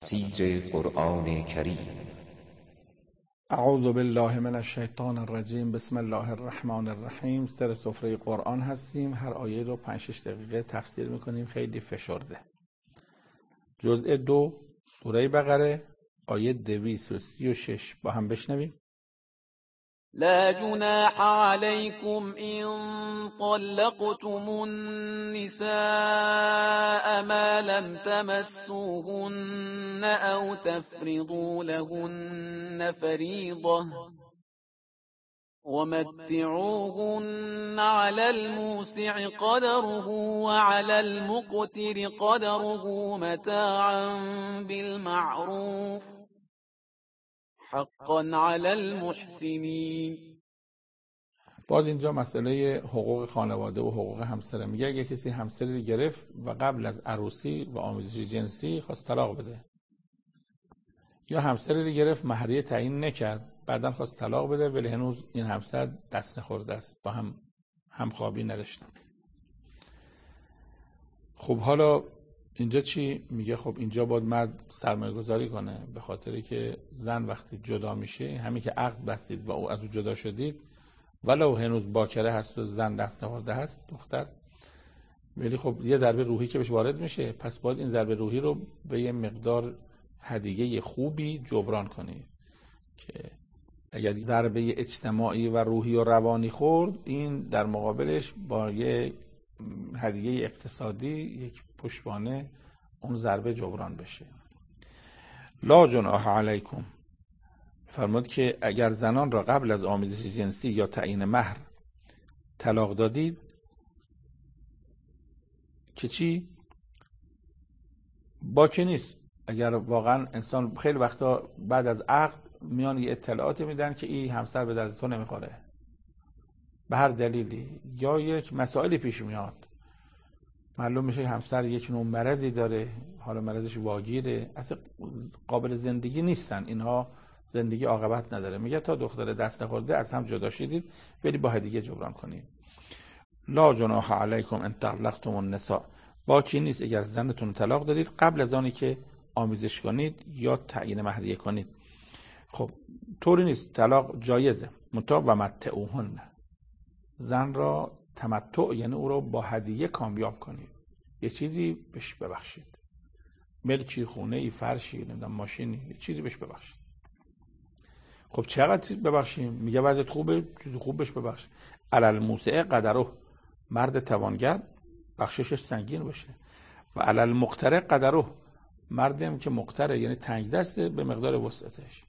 تفسیر قرآن کریم. اعوذ بالله من الشیطان الرجیم. بسم الله الرحمن الرحیم. سر سفره قرآن هستیم. هر آیه رو 5-6 دقیقه تفسیر میکنیم، خیلی فشرده. جزء 2 سوره بقره آیه 236 با هم بشنویم. لا جناح عليكم إن طلقتم النساء ما لم تمسوهن أو تفرضوا لهن فريضة ومتعوهن على الموسع قدره وعلى المقتر قدره متاعا بالمعروف حقا علی المحسنین. باز اینجا مسئله حقوق خانواده و حقوق همسر میگه اگه کسی همسری رو گرفت و قبل از عروسی و آمیزش جنسی خواست طلاق بده، یا همسری رو گرفت مهریه تعیین نکرد بعداً خواست طلاق بده ولی هنوز این همسر دست نخورده است، با همخوابی نداشتن. خب حالا اینجا چی میگه؟ خب اینجا باید مرد سرمایه گذاری کنه، به خاطری که زن وقتی جدا میشه، همین که عقد بستید و او از او جدا شدید، ولو هنوز باکره هست و زن دست نخورده هست دختر، ولی خب یه ضربه روحی که بهش وارد میشه، پس باید این ضربه روحی رو به یه مقدار هدیه خوبی جبران کنی که اگر ضربه اجتماعی و روحی و روانی خورد، این در مقابلش با یه هدیه اقتصادی یک پشتوانه اون ضربه جبران بشه. لا جناح علیکم، فرمود که اگر زنان را قبل از آمیزش جنسی یا تعیین مهر طلاق دادید که چی؟ باکی نیست. اگر واقعا انسان خیلی وقتا بعد از عقد میان یه اطلاعاتی میدن که این همسر به درد تو نمیخوره به هر دلیلی، یا یک مسائلی پیش میاد، معلوم میشه همسر یک نوع مرضی داره، حالا مرضش واگیره، اصلا قابل زندگی نیستن، اینها زندگی عاقبت نداره، میگه تا دختر دست نخورده از هم جدا شدید ولی با هدیه جبران کنید. لا جناح علیکم ان طلقتم النساء، باکی نیست اگر زنتون طلاق دادید قبل از آنی که آمیزش کنید یا تعیین مهریه کنید. خب طوری نیست، طلاق جایزه، منتها و متعوهن، زن را تمتع یعنی او را با هدیه کامیاب کنید، یه چیزی بهش ببخشید، ملکی، خونه ای، فرشی، نمیدونم ماشینی، یه چیزی بهش ببخشید. خب چقدر ببخشیم؟ میگه وضعیت خوبه، چیزی خوب بهش ببخشید. علی الموسع قدره، مرد توانگر بخشش سنگین باشه، و علی المقتر قدره، مردم که مقتره یعنی تنگ دسته به مقدار وسعتش.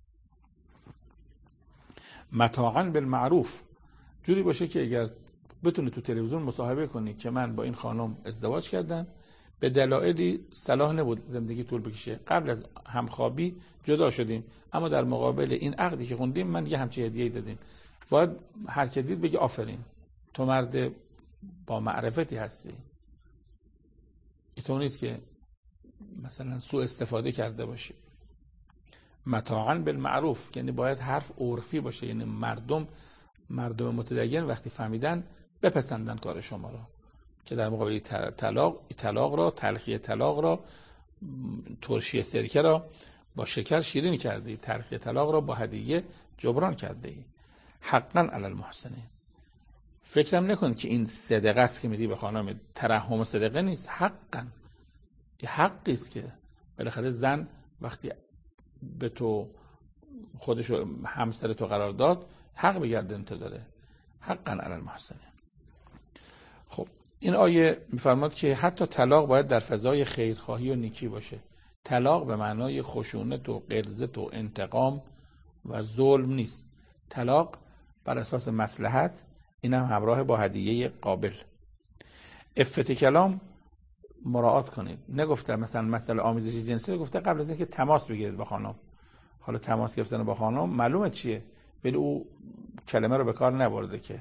متاعا بالمعروف، جوری باشه که اگر بتونی تو تلویزیون مصاحبه کنی که من با این خانم ازدواج کردم، به دلایلی صلاح نبود زندگی طول بکشه، قبل از همخوابی جدا شدیم، اما در مقابل این عقدی که خوندیم من یه همچین هدیه‌ای دادیم، باید هر که دید بگه آفرین، تو مرد با معرفتی هستی. اینطور نیست که مثلا سوء استفاده کرده باشی. متاعا بالمعروف یعنی باید حرف عرفی باشه، یعنی مردم متدین وقتی فهمیدن بپسندن کار شما را، که در مقابل طلاق را، تلخی طلاق را، ترشی سرکه را با شکر شیرین کردی، تلخی طلاق را با هدیه جبران کردی. حقا علی المحسنین، فکرم نکن که این صدقه است که میدی به خانم، ترحم صدقه نیست، حقا یه حقی است که بالاخره زن وقتی به تو خودشو همسر تو قرار داد حق به گردن تو داره. حقا علی المحسنین. خب این آیه میفرماد که حتی طلاق باید در فضای خیرخواهی و نیکی باشه. طلاق به معنای خشونت و غلظت و انتقام و ظلم نیست. طلاق بر اساس مصلحت، اینم همراه با هدیه قابل. عفت کلام مراعات کنید. نگفته مثلا مسئله آمیزش جنسی، گفته قبل از اینکه تماس بگیرید با خانم. حالا تماس گرفتن با خانم معلومه چیه، ولی او کلمه رو به کار نبرده که.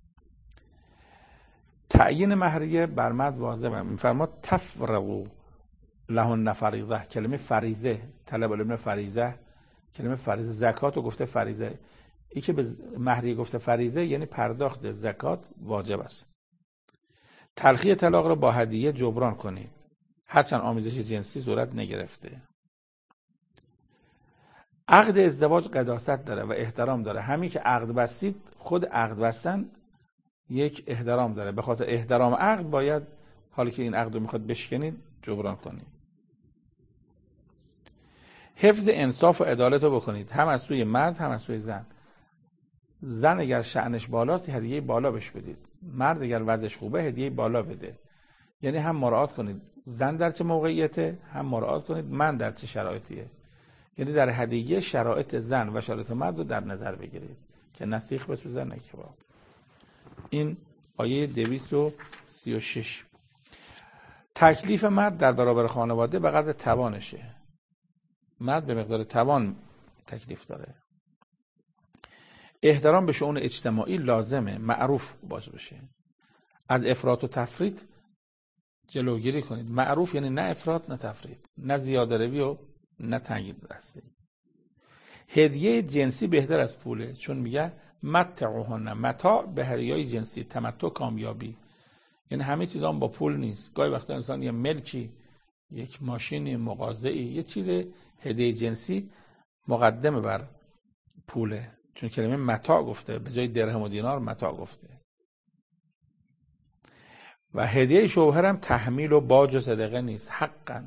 تعیین مهریه بر مرد واجبه. میفرماد تفرضوا لهن فریضه، کلمه فریضه، طلب العلم فریضه، کلمه فریضه، زکات رو گفته فریضه، این که به مهریه گفته فریضه یعنی پرداخت زکات واجب است. تلخی طلاق را با هدیه جبران کنید، هرچند آمیزش جنسی صورت نگرفته. عقد ازدواج قداست داره و احترام داره. همین که عقد بستید، خود عقد بستن یک احترام داره. به خاطر احترام عقد باید حالی که این عقد رو میخواد بشکنید جبران کنید. حفظ انصاف و عدالت رو بکنید، هم از سوی مرد هم از سوی زن. زن اگر شأنش بالاست هدیه بالا بهش بدید، مرد اگر وضعش خوبه هدیه بالا بده. یعنی هم مراعات کنید زن در چه موقعیته، هم مراعات کنید من در چه شرایطیه. یعنی در هدیه شرایط زن و شرایط مرد رو در نظر بگیرید که نه سیخ بسوزه نه کباب. این آیه 236. تکلیف مرد در برابر خانواده به قدر توانشه. مرد به مقدار توان تکلیف داره. احترام به شؤون اجتماعی لازمه، معروف باز بشه. از افراط و تفریط جلوگیری کنید. معروف یعنی نه افراط نه تفریط، نه زیاده روی و نه تنگی دستی. هدیه جنسی بهتر از پوله، چون میگه متعوهن، متاع به هدیه‌های جنسی، تمتع کامیابی. یعنی همه چیز هم با پول نیست. گاهی وقتا انسان یه ملکی، یک ماشینی، مغازه‌ای، یه چیز هدیه جنسی مقدمه بر پوله، چون کلمه متاع گفته به جای درهم و دینار متاع گفته. و هدیه شوهر هم تحمیل و باج و صدقه نیست، حقاً.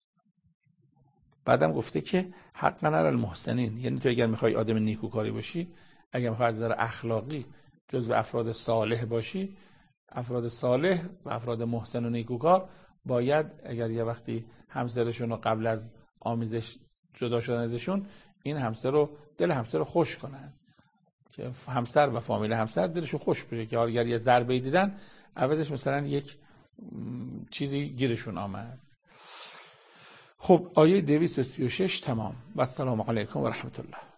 بعدم گفته که حقاً علی المحسنین، یعنی تو اگر میخوای آدم نیکوکاری باشی، اگر میخوای از نظر اخلاقی جزو افراد صالح باشی، افراد صالح و افراد محسن و نیکوکار باید اگر یه وقتی همسرشون رو قبل از آمیزش جدا شدن ازشون، این همسر رو دل همسر رو خوش کنن که همسر و فامیل همسر دلشون خوش بشه که اگر یه ضربه دیدن عوضش مثلا یک چیزی گیرشون آمد. خب آیه 236 تمام. و السلام علیکم و رحمت الله.